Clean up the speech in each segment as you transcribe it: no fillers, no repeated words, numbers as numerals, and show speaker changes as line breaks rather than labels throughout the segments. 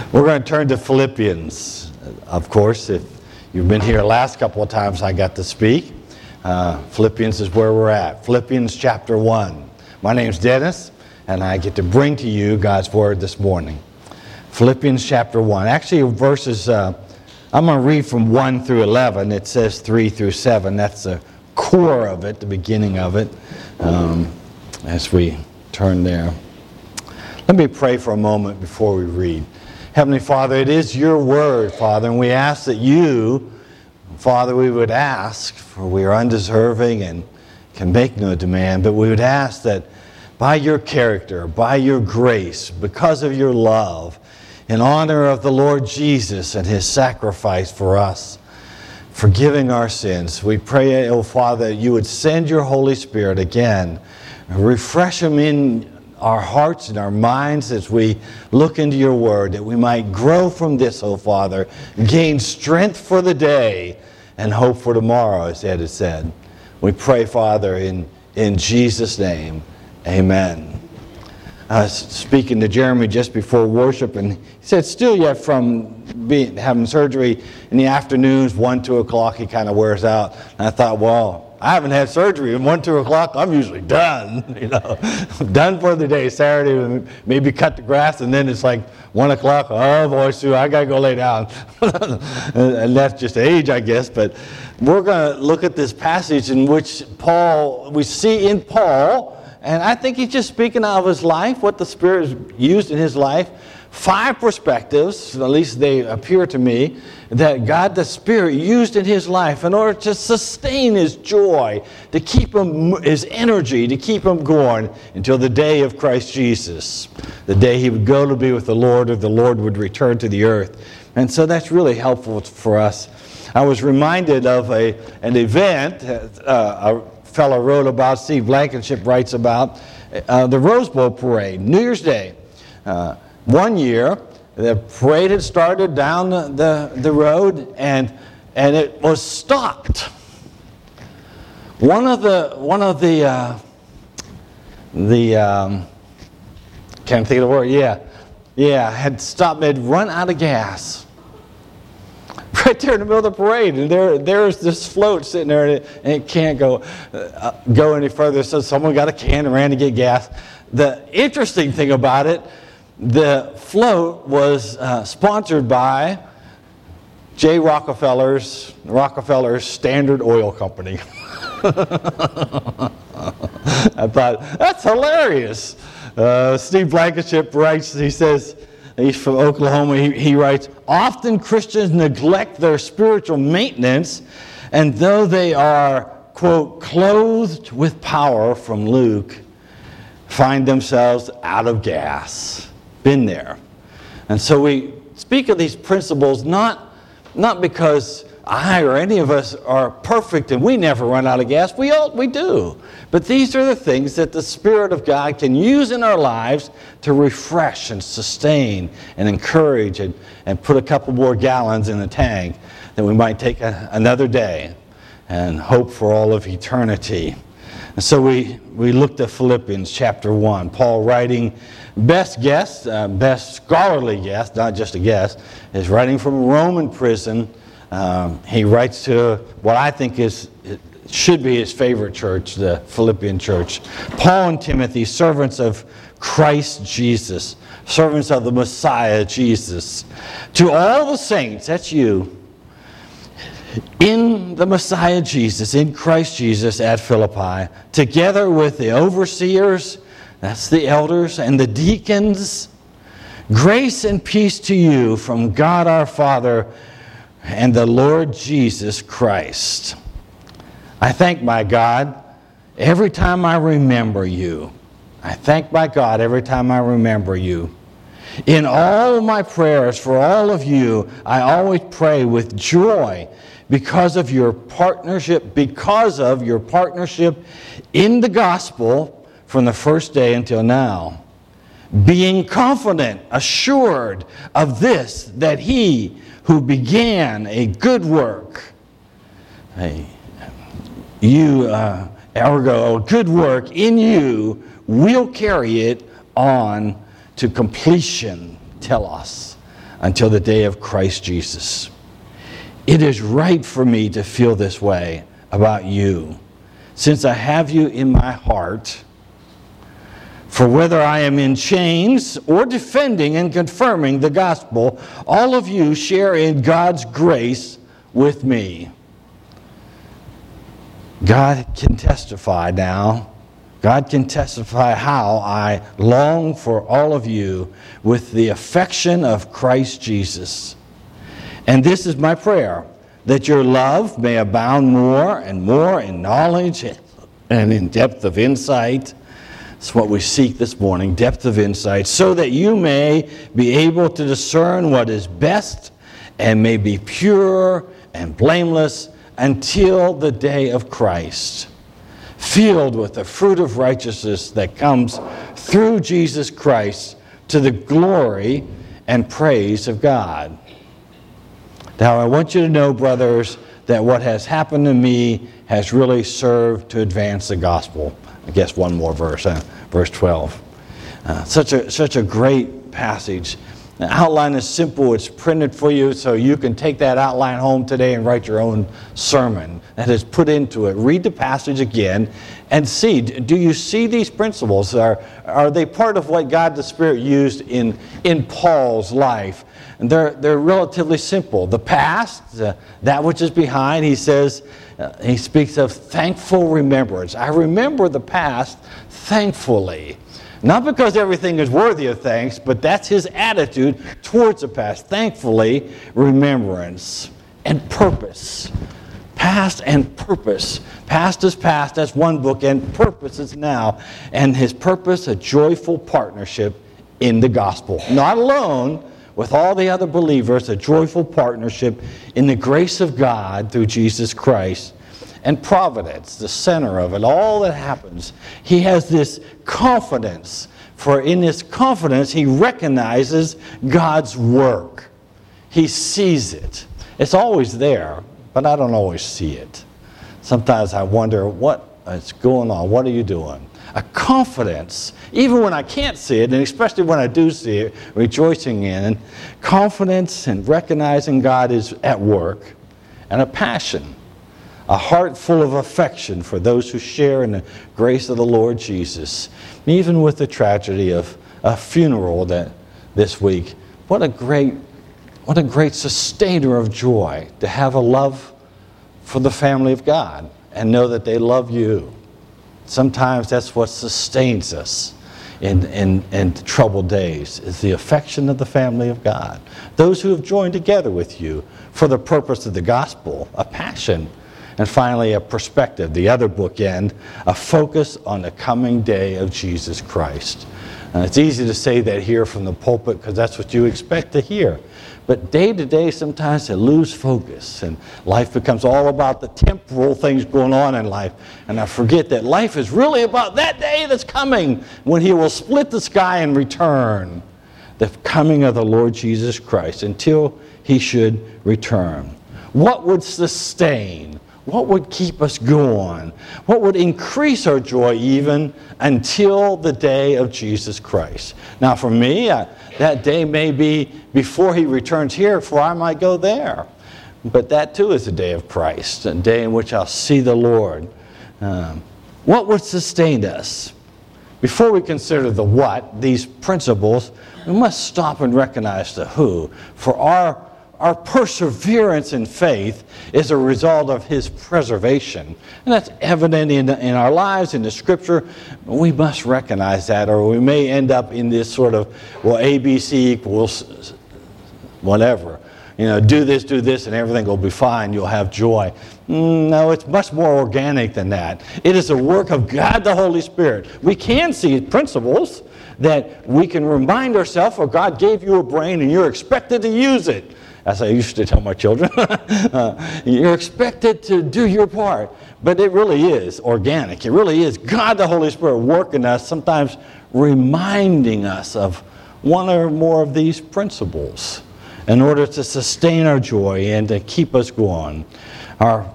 We're going to turn to Philippians. Of course, if you've been here the last couple of times I got to speak, Philippians is where we're at. Philippians chapter 1. My name's Dennis, and I get to bring to you God's Word this morning. Philippians chapter 1. Actually, verses, I'm going to read from 1 through 11. It says 3 through 7. That's the core of it, the beginning of it, as we turn there. Let me pray for a moment before we read. Heavenly Father, it is your word, Father, and we ask that you, Father, we would ask, for we are undeserving and can make no demand, but we would ask that by your character, by your grace, because of your love, in honor of the Lord Jesus and his sacrifice for us, forgiving our sins, we pray, oh Father, that you would send your Holy Spirit again, refresh them in our hearts and our minds as we look into your word, that we might grow from this, oh Father, gain strength for the day and hope for tomorrow, as Ed has said. We pray, Father, in Jesus' name, amen. I was speaking to Jeremy just before worship, and he said, still yet from having surgery in the afternoons, 1, 2 o'clock, he kind of wears out. And I thought, well, I haven't had surgery, and 1, 2 o'clock, I'm usually done, done for the day. Saturday, maybe cut the grass, and then it's like 1 o'clock, oh boy, Sue, I got to go lay down. And that's just age, I guess, but we're going to look at this passage in which we see in Paul, and I think he's just speaking out of his life, what the Spirit has used in his life. 5 perspectives, at least they appear to me, that God the Spirit used in his life in order to sustain his joy, to keep him, his energy, to keep him going until the day of Christ Jesus, the day he would go to be with the Lord, or the Lord would return to the earth. And so that's really helpful for us. I was reminded of an event a fellow wrote about, Steve Blankenship writes about, the Rose Bowl Parade, New Year's Day. One year, the parade had started down the road, and it was stopped. One of the can't think of the word. Yeah, had stopped. They'd run out of gas. Right there in the middle of the parade, and there's this float sitting there, and it can't go any further. So someone got a can and ran to get gas. The interesting thing about it, the float was sponsored by J. Rockefeller's Standard Oil Company. I thought, that's hilarious. Steve Blankenship writes, he says, he's from Oklahoma, he writes, often Christians neglect their spiritual maintenance, and though they are, quote, clothed with power from Luke, find themselves out of gas. Been there. And so we speak of these principles not because I or any of us are perfect and we never run out of gas. We do. But these are the things that the Spirit of God can use in our lives to refresh and sustain and encourage and put a couple more gallons in the tank that we might take another day and hope for all of eternity. And so we looked at Philippians chapter 1. Paul writing, best scholarly guess, not just a guess, is writing from a Roman prison. He writes to what I think should be his favorite church, the Philippian church. Paul and Timothy, servants of Christ Jesus, servants of the Messiah Jesus. To all the saints, that's you, in the Messiah Jesus, in Christ Jesus at Philippi, together with the overseers, that's the elders, and the deacons, grace and peace to you from God our Father and the Lord Jesus Christ. I thank my God every time I remember you. I thank my God every time I remember you. In all my prayers for all of you, I always pray with joy because of your partnership in the gospel from the first day until now. Being confident, assured of this, that he who began a good work, a good work in you, will carry it on to completion. Telos. until the day of Christ Jesus. It is right for me to feel this way about you, since I have you in my heart. For whether I am in chains or defending and confirming the gospel, all of you share in God's grace with me. God can testify now. God can testify how I long for all of you with the affection of Christ Jesus. And this is my prayer, that your love may abound more and more in knowledge and in depth of insight. That's what we seek this morning, depth of insight, so that you may be able to discern what is best and may be pure and blameless until the day of Christ, filled with the fruit of righteousness that comes through Jesus Christ to the glory and praise of God. Now, I want you to know, brothers, that what has happened to me has really served to advance the gospel. I guess one more verse, verse 12. Such a great passage. The outline is simple. It's printed for you so you can take that outline home today and write your own sermon that is put into it. Read the passage again and see, do you see these principles? Are they part of what God the Spirit used in Paul's life? And they're relatively simple. The past, that which is behind, he says, he speaks of thankful remembrance. I remember the past thankfully. Not because everything is worthy of thanks, but that's his attitude towards the past. Thankfully, remembrance and purpose. Past and purpose. Past is past, that's one book, and purpose is now. And his purpose, a joyful partnership in the gospel. Not alone, with all the other believers, a joyful partnership in the grace of God through Jesus Christ. And providence, the center of it, all that happens. He has this confidence, for in this confidence he recognizes God's work. He sees it. It's always there, but I don't always see it. Sometimes I wonder, what is going on? What are you doing? A confidence, even when I can't see it, and especially when I do see it, rejoicing in confidence and recognizing God is at work, and a passion. A heart full of affection for those who share in the grace of the Lord Jesus. Even with the tragedy of a funeral that this week, what a great sustainer of joy to have a love for the family of God and know that they love you. Sometimes that's what sustains us in troubled days, is the affection of the family of God. Those who have joined together with you for the purpose of the gospel, a passion. And finally, a perspective, the other bookend, a focus on the coming day of Jesus Christ. It's easy to say that here from the pulpit because that's what you expect to hear. But day to day, sometimes I lose focus and life becomes all about the temporal things going on in life. And I forget that life is really about that day that's coming when he will split the sky and return. The coming of the Lord Jesus Christ until he should return. What would sustain? What would keep us going? What would increase our joy even until the day of Jesus Christ? Now for me, that day may be before he returns here, for I might go there. But that too is the day of Christ, a day in which I'll see the Lord. What would sustain us? Before we consider the what, these principles, we must stop and recognize the who. For our perseverance in faith is a result of his preservation. And that's evident in our lives, in the scripture. We must recognize that, or we may end up in this sort of, well, ABC equals whatever. You know, do this, and everything will be fine. You'll have joy. No, it's much more organic than that. It is a work of God the Holy Spirit. We can see principles that we can remind ourselves, oh, God gave you a brain and you're expected to use it. As I used to tell my children, you're expected to do your part. But it really is organic. It really is God the Holy Spirit working us, sometimes reminding us of one or more of these principles in order to sustain our joy and to keep us going. Our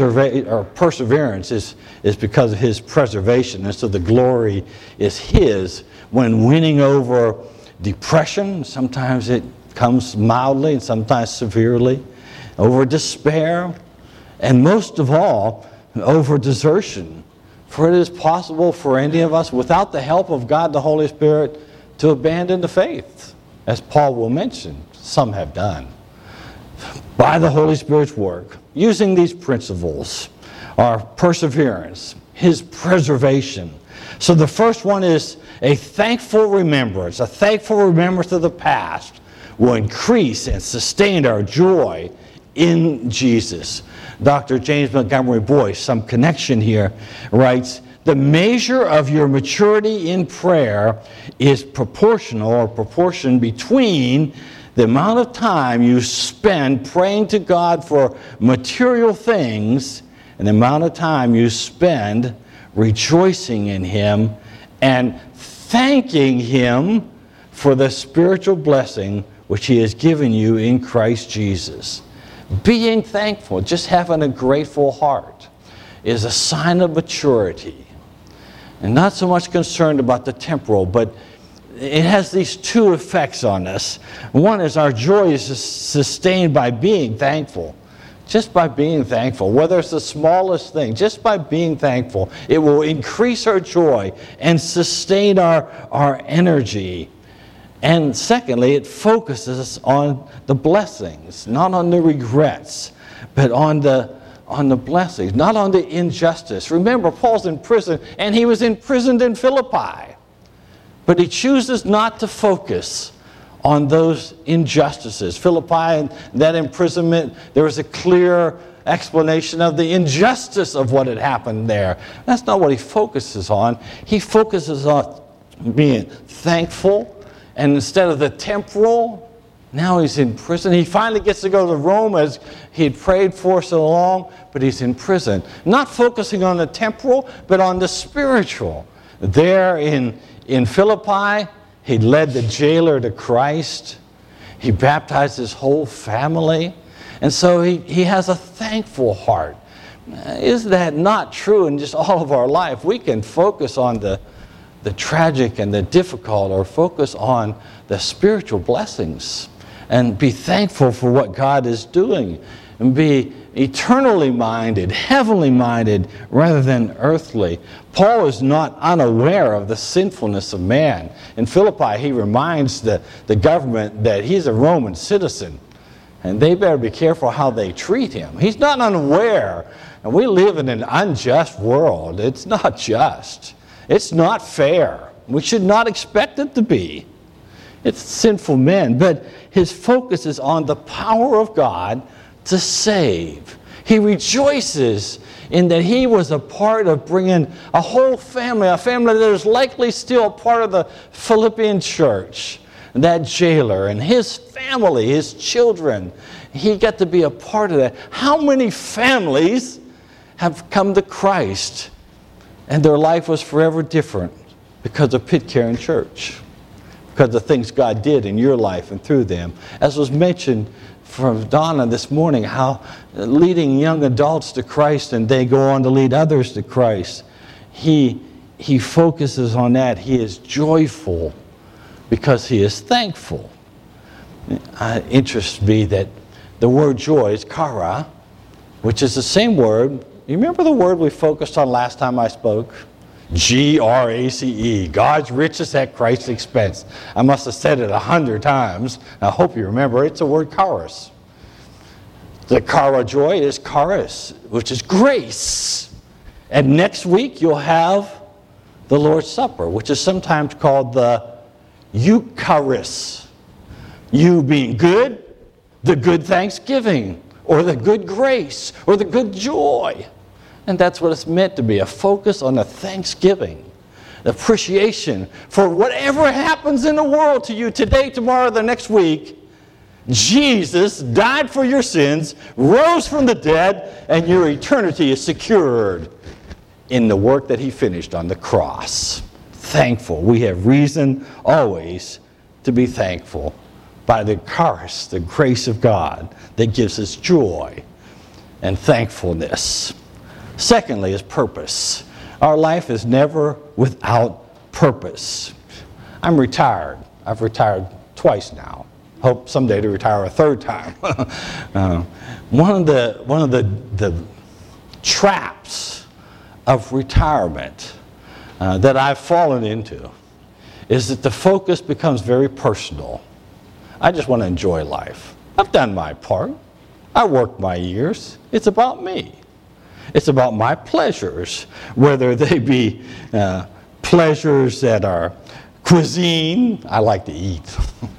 perseverance is because of his preservation, and so the glory is his when winning over depression. Sometimes it comes mildly and sometimes severely, over despair, and most of all, over desertion. For it is possible for any of us, without the help of God the Holy Spirit, to abandon the faith, as Paul will mention, some have done. By the Holy Spirit's work, using these principles, our perseverance, His preservation. So the first one is a thankful remembrance. A thankful remembrance of the past will increase and sustain our joy in Jesus. Dr. James Montgomery Boyce, some connection here, writes, the measure of your maturity in prayer is proportional or proportion between the amount of time you spend praying to God for material things and the amount of time you spend rejoicing in Him and thanking Him for the spiritual blessing which He has given you in Christ Jesus. Being thankful, just having a grateful heart, is a sign of maturity. And not so much concerned about the temporal, but it has these two effects on us. One is our joy is sustained by being thankful. Just by being thankful, whether it's the smallest thing, just by being thankful, it will increase our joy and sustain our energy. And secondly, it focuses on the blessings, not on the regrets, but on the blessings, not on the injustice. Remember, Paul's in prison, and he was imprisoned in Philippi. But he chooses not to focus on those injustices. Philippi and that imprisonment, there was a clear explanation of the injustice of what had happened there. That's not what he focuses on. He focuses on being thankful, and instead of the temporal, now he's in prison. He finally gets to go to Rome as he'd prayed for so long, but he's in prison. Not focusing on the temporal, but on the spiritual. There in Philippi, he led the jailer to Christ. He baptized his whole family. And so he has a thankful heart. Is that not true in just all of our life? We can focus on the tragic and the difficult, or focus on the spiritual blessings and be thankful for what God is doing, and be eternally minded, heavenly minded, rather than earthly. Paul is not unaware of the sinfulness of man. In Philippi, he reminds the government that he's a Roman citizen, and they better be careful how they treat him. He's not unaware, and we live in an unjust world. It's not just. It's not fair. We should not expect it to be. It's sinful men, but his focus is on the power of God to save. He rejoices in that he was a part of bringing a whole family, a family that is likely still a part of the Philippian church, that jailer and his family, his children. He got to be a part of that. How many families have come to Christ and their life was forever different because of Pitcairn Church, because of things God did in your life and through them? As was mentioned from Donna this morning, how leading young adults to Christ and they go on to lead others to Christ. He focuses on that. He is joyful because he is thankful. It interests me that the word joy is kara, which is the same word. You remember the word we focused on last time I spoke? G-R-A-C-E, God's riches at Christ's expense. I must have said it 100 times. I hope you remember. It's the word charis. The kara joy is charis, which is grace. And next week you'll have the Lord's Supper, which is sometimes called the Eucharist. You being good, the good thanksgiving, or the good grace, or the good joy. And that's what it's meant to be, a focus on the thanksgiving, the appreciation for whatever happens in the world to you today, tomorrow, the next week. Jesus died for your sins, rose from the dead, and your eternity is secured in the work that he finished on the cross. Thankful. We have reason always to be thankful by the charis, the grace of God that gives us joy and thankfulness. Secondly is purpose. Our life is never without purpose. I'm retired. I've retired twice now. Hope someday to retire a third time. One of the traps of retirement that I've fallen into is that the focus becomes very personal. I just want to enjoy life. I've done my part. I worked my years. It's about me. It's about my pleasures, whether they be pleasures that are cuisine, I like to eat,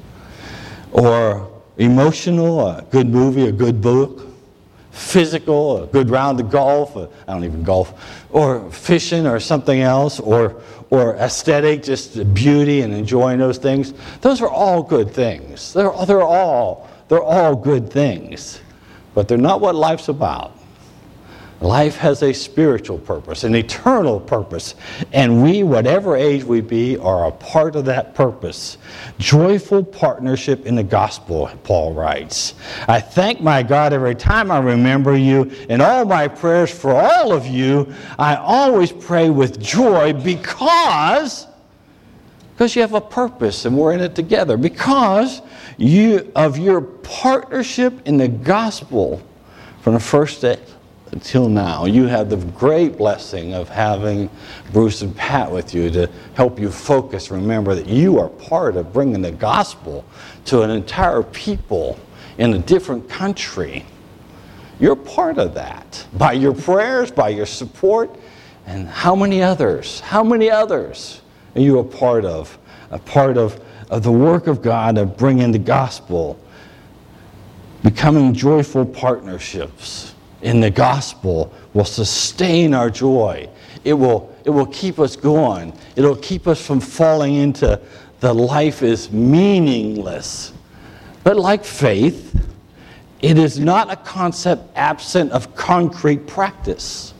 or emotional, a good movie, a good book, physical, a good round of golf, I don't even golf, or fishing or something else, or aesthetic, just beauty and enjoying those things. Those are all good things. They're all good things, but they're not what life's about. Life has a spiritual purpose, an eternal purpose, and we, whatever age we be, are a part of that purpose. Joyful partnership in the gospel, Paul writes. I thank my God every time I remember you. In all my prayers for all of you, I always pray with joy because you have a purpose and we're in it together. Because of your partnership in the gospel from the first day until now. You have the great blessing of having Bruce and Pat with you to help you focus. Remember that you are part of bringing the gospel to an entire people in a different country. You're part of that. By your prayers, by your support, and how many others are you a part of? A part of the work of God of bringing the gospel, becoming joyful partnerships in the gospel will sustain our joy. It will keep us going. It'll keep us from falling into the life is meaningless. But like faith, it is not a concept absent of concrete practice.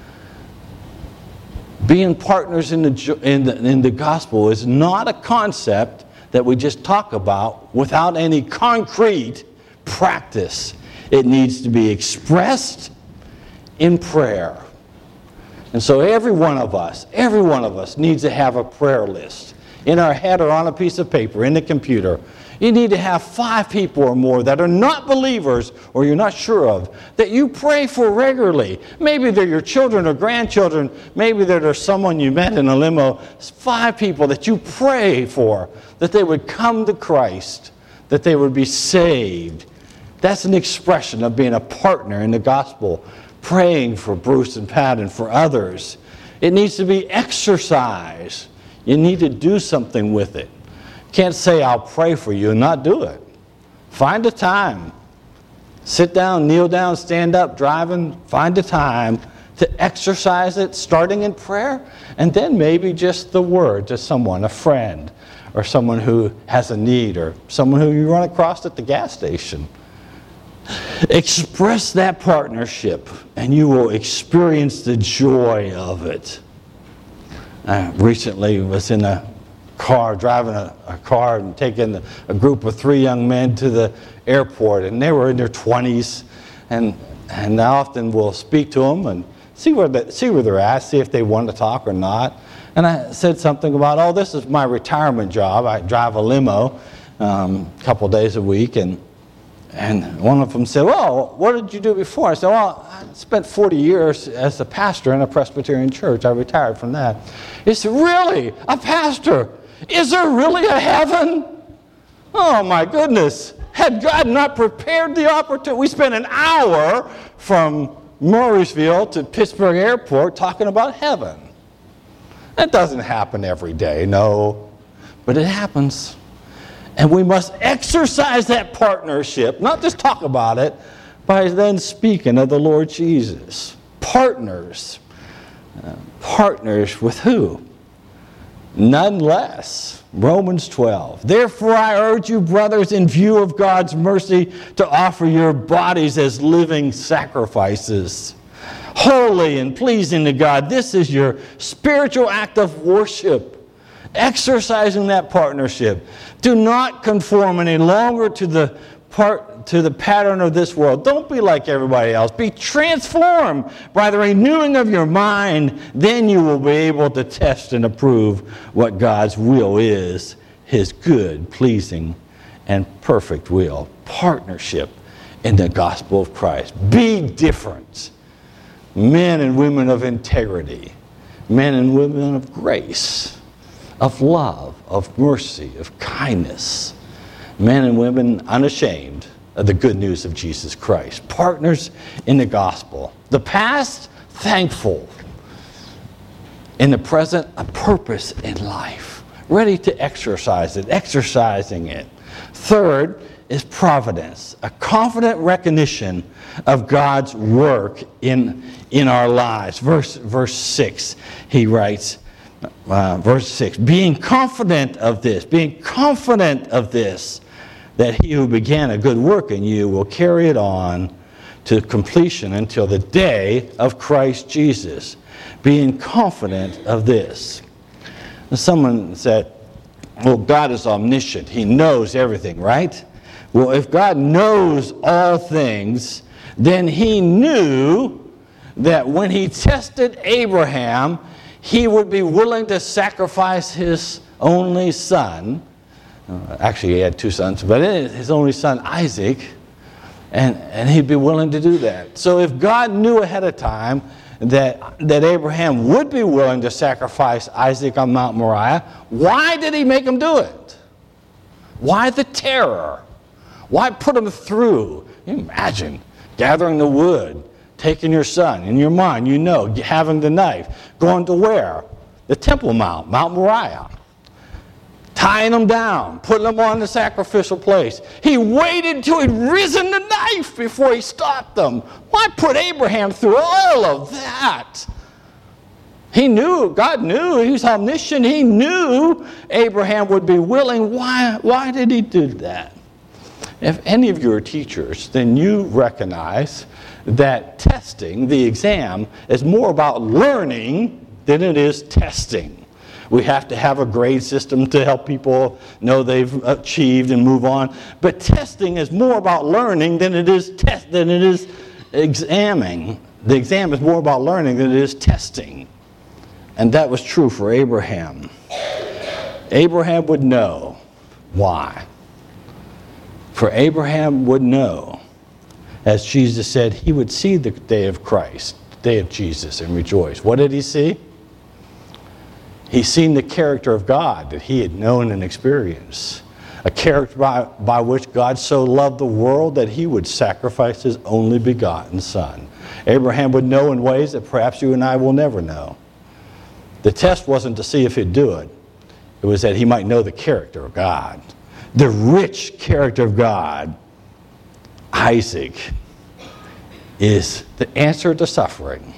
Being partners in the gospel is not a concept that we just talk about without any concrete practice. It needs to be expressed in prayer. And so every one of us needs to have a prayer list in our head or on a piece of paper, in the computer. You need to have 5 people or more that are not believers or you're not sure of, that you pray for regularly. Maybe they're your children or grandchildren. Maybe they're someone you met in a limo. 5 people that you pray for, that they would come to Christ, that they would be saved. That's an expression of being a partner in the gospel, praying for Bruce and Pat and for others. It needs to be exercised. You need to do something with it. Can't say, I'll pray for you and not do it. Find a time. Sit down, kneel down, stand up, driving. Find a time to exercise it, starting in prayer, and then maybe just the word to someone, a friend, or someone who has a need, or someone who you run across at the gas station. Express that partnership, and you will experience the joy of it. I recently was in a car, driving a car and taking a group of 3 young men to the airport, and they were in their 20s, and I often will speak to them and see where they're at, see if they want to talk or not. And I said something about, this is my retirement job. I drive a limo a couple days a week, and one of them said, well, what did you do before? I said, well, I spent 40 years as a pastor in a Presbyterian church. I retired from that. He said, really? A pastor? Is there really a heaven? Oh, my goodness. Had God not prepared the opportunity? We spent an hour from Murrysville to Pittsburgh Airport talking about heaven. That doesn't happen every day, no. But it happens. And we must exercise that partnership, not just talk about it, by then speaking of the Lord Jesus. Partners. Partners with who? None less. Romans 12. Therefore I urge you, brothers, in view of God's mercy, to offer your bodies as living sacrifices, holy and pleasing to God. This is your spiritual act of worship. Exercising that partnership. Do not conform any longer to the pattern of this world. Don't be like everybody else. Be transformed by the renewing of your mind. Then you will be able to test and approve what God's will is, His good, pleasing, and perfect will. Partnership in the gospel of Christ. Be different. Men and women of integrity. Men and women of grace, of love, of mercy, of kindness. Men and women unashamed of the good news of Jesus Christ. Partners in the gospel. The past, thankful. In the present, a purpose in life. Ready to exercise it, exercising it. Third is providence, a confident recognition of God's work in our lives. Verse 6, he writes, verse 6, being confident of this, that he who began a good work in you will carry it on to completion until the day of Christ Jesus. Being confident of this. Someone said, well, God is omniscient. He knows everything, right? Well, if God knows all things, then he knew that when he tested Abraham, he would be willing to sacrifice his only son. Actually, he had two sons, but his only son, Isaac, and he'd be willing to do that. So if God knew ahead of time that Abraham would be willing to sacrifice Isaac on Mount Moriah, why did he make him do it? Why the terror? Why put him through? Imagine gathering the wood, taking your son, in your mind, you know, having the knife, going to where? The Temple Mount, Mount Moriah. Tying them down, putting them on the sacrificial place. He waited till he'd risen the knife before he stopped them. Why put Abraham through all of that? He knew, God knew, he was omniscient. He knew Abraham would be willing. Why did he do that? If any of you are teachers, then you recognize that testing, the exam, is more about learning than it is testing. We have to have a grade system to help people know they've achieved and move on. But testing is more about learning than it is examining. The exam is more about learning than it is testing. And that was true for Abraham. Abraham would know why. For Abraham would know, as Jesus said, he would see the day of Christ, the day of Jesus, and rejoice. What did he see? He's seen the character of God that he had known and experienced. A character by which God so loved the world that he would sacrifice his only begotten son. Abraham would know in ways that perhaps you and I will never know. The test wasn't to see if he'd do it. It was that he might know the character of God. The rich character of God. Isaac is the answer to suffering.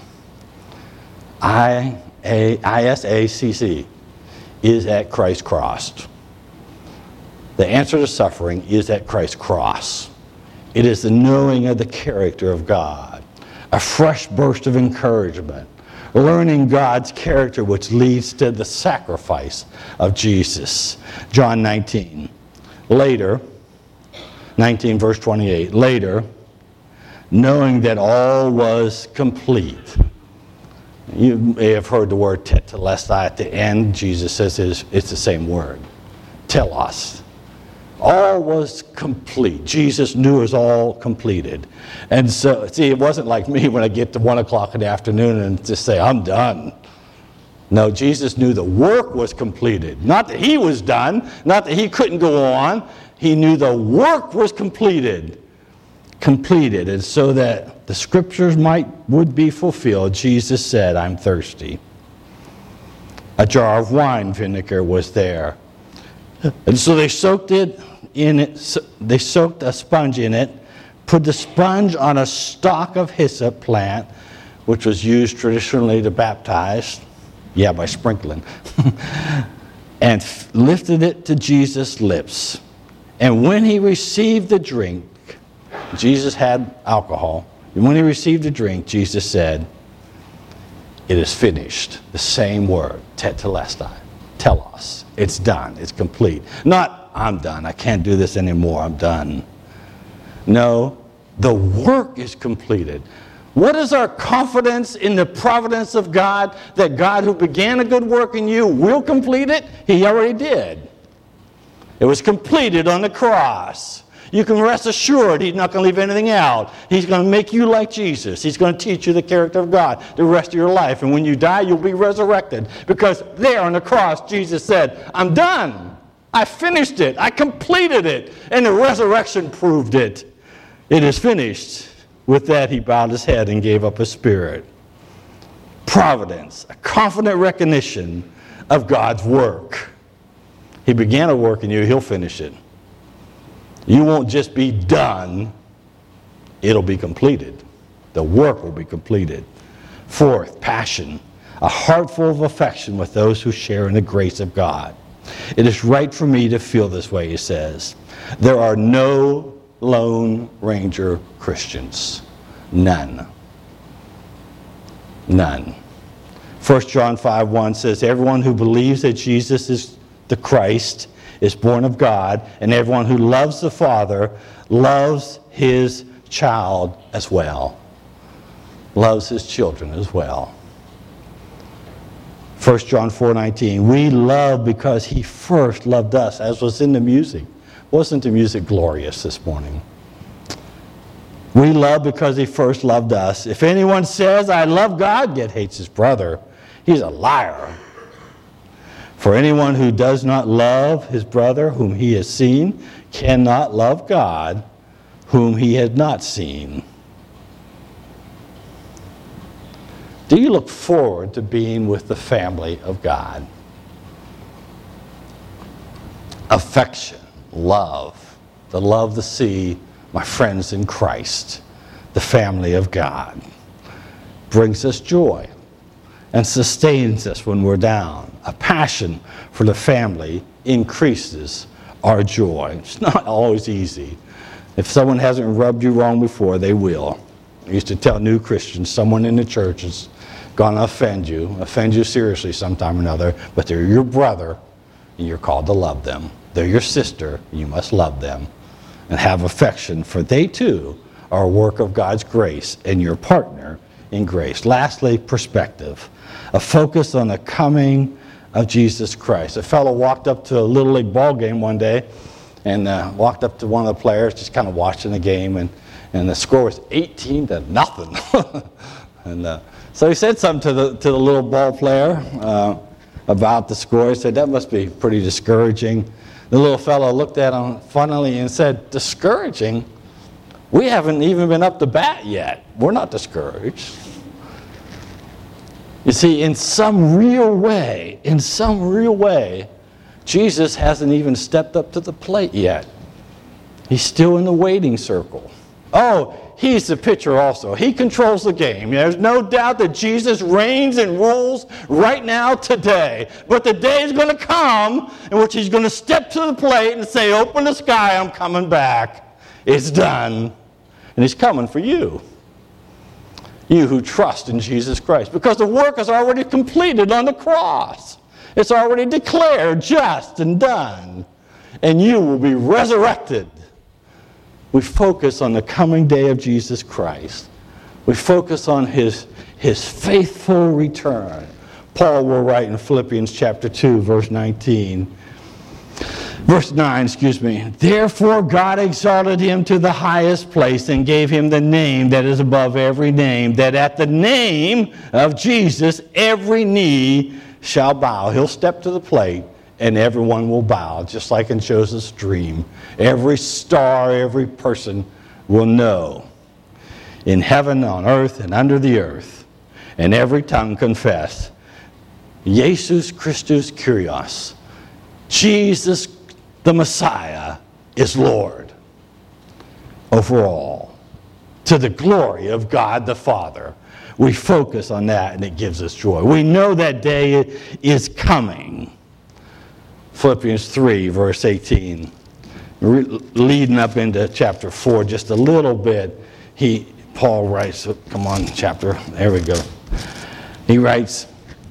ISACC is at Christ's cross. The answer to suffering is at Christ's cross. It is the knowing of the character of God. A fresh burst of encouragement. Learning God's character, which leads to the sacrifice of Jesus. John 19. Later, 19 verse 28. Later, knowing that all was complete. You may have heard the word tetelestai at the end. Jesus says it's the same word. Telos. All was complete. Jesus knew it was all completed. And so, see, it wasn't like me when I get to 1 o'clock in the afternoon and just say, I'm done. No, Jesus knew the work was completed. Not that he was done. Not that he couldn't go on. He knew the work was completed. And so that the scriptures would be fulfilled, Jesus said, I'm thirsty. A jar of wine vinegar was there. And so they soaked it in it. They soaked a sponge in it, put the sponge on a stalk of hyssop plant, which was used traditionally to baptize. Yeah, by sprinkling. And lifted it to Jesus' lips. And when he received the drink, Jesus had alcohol. And when he received the drink, Jesus said, it is finished. The same word, tetelestai, telos. It's done. It's complete. Not, I'm done. I can't do this anymore. I'm done. No, the work is completed. What is our confidence in the providence of God, that God who began a good work in you will complete it? He already did. It was completed on the cross. You can rest assured He's not going to leave anything out. He's going to make you like Jesus. He's going to teach you the character of God the rest of your life. And when you die, you'll be resurrected. Because there on the cross, Jesus said, I'm done. I finished it. I completed it. And the resurrection proved it. It is finished. With that, He bowed His head and gave up His spirit. Providence, a confident recognition of God's work. He began a work in you, He'll finish it. You won't just be done, it'll be completed. The work will be completed. Fourth, passion, a heart full of affection with those who share in the grace of God. It is right for me to feel this way, he says. There are no Lone Ranger Christians. None. None. 1 John 5:1 says, everyone who believes that Jesus is the Christ is born of God, and everyone who loves the Father loves his child as well. Loves his children as well. 1 John 4:19, we love because He first loved us, as was in the music. Wasn't the music glorious this morning? We love because He first loved us. If anyone says, I love God, yet hates his brother, he's a liar. For anyone who does not love his brother whom he has seen cannot love God whom he has not seen. Do you look forward to being with the family of God? Affection, love, the love to see my friends in Christ, the family of God, brings us joy and sustains us when we're down. A passion for the family increases our joy. It's not always easy. If someone hasn't rubbed you wrong before, they will. I used to tell new Christians, someone in the church is going to offend you seriously sometime or another, but they're your brother, and you're called to love them. They're your sister, and you must love them and have affection, for they too are a work of God's grace and your partner in grace. Lastly, perspective, a focus on the coming of Jesus Christ. A fellow walked up to a Little League ball game one day and walked up to one of the players, just kind of watching the game, and the score was 18-0. And so he said something to the little ball player about the score. He said, that must be pretty discouraging. The little fellow looked at him funnily and said, discouraging? We haven't even been up to bat yet. We're not discouraged. You see, in some real way, Jesus hasn't even stepped up to the plate yet. He's still in the waiting circle. Oh, He's the pitcher also. He controls the game. There's no doubt that Jesus reigns and rules right now today. But the day is going to come in which He's going to step to the plate and say, open the sky, I'm coming back. It's done. And He's coming for you. You who trust in Jesus Christ. Because the work is already completed on the cross. It's already declared just and done. And you will be resurrected. We focus on the coming day of Jesus Christ. We focus on His faithful return. Paul will write in Philippians chapter 2, verse 9, Therefore God exalted Him to the highest place and gave Him the name that is above every name, that at the name of Jesus every knee shall bow. He'll step to the plate and everyone will bow, just like in Joseph's dream. Every star, every person will know. In heaven, on earth, and under the earth. And every tongue confess, Jesus Christus Kyrios, Jesus the Messiah is Lord over all. To the glory of God the Father. We focus on that and it gives us joy. We know that day is coming. Philippians 3, verse 18. Leading up into chapter 4 just a little bit, Paul writes, there we go. He writes,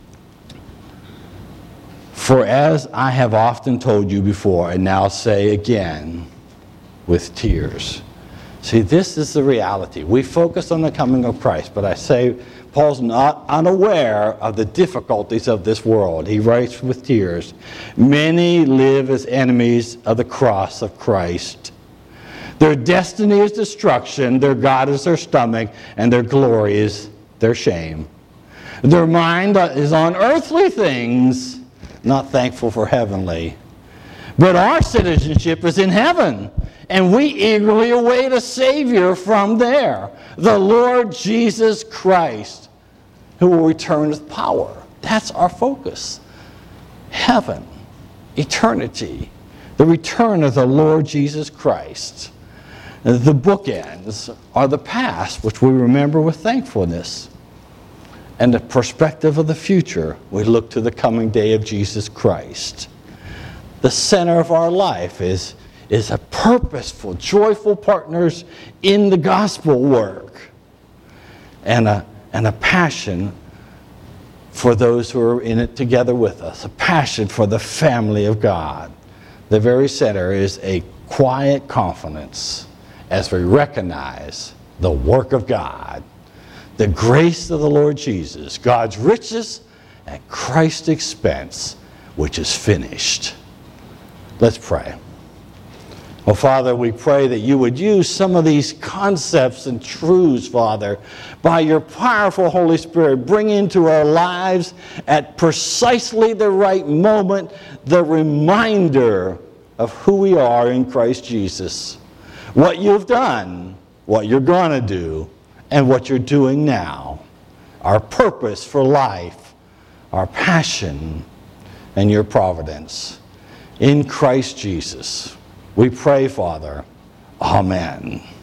For as I have often told you before, and now say again with tears, See, this is the reality. We focus on the coming of Christ, but I say Paul's not unaware of the difficulties of this world. He writes with tears, many live as enemies of the cross of Christ. Their destiny is destruction, their God is their stomach, and their glory is their shame. Their mind is on earthly things, not thankful for heavenly. But our citizenship is in heaven, and we eagerly await a Savior from there, the Lord Jesus Christ, who will return with power. That's our focus. Heaven, eternity, the return of the Lord Jesus Christ. The bookends are the past, which we remember with thankfulness. And the perspective of the future, we look to the coming day of Jesus Christ. The center of our life is a purposeful, joyful partners in the gospel work. And a passion for those who are in it together with us. A passion for the family of God. The very center is a quiet confidence as we recognize the work of God, the grace of the Lord Jesus, God's riches at Christ's expense, which is finished. Let's pray. Oh, Father, we pray that you would use some of these concepts and truths, Father, by your powerful Holy Spirit, bring into our lives at precisely the right moment the reminder of who we are in Christ Jesus. What you've done, what you're going to do, and what you're doing now. Our purpose for life, our passion, and your providence. In Christ Jesus, we pray, Father. Amen.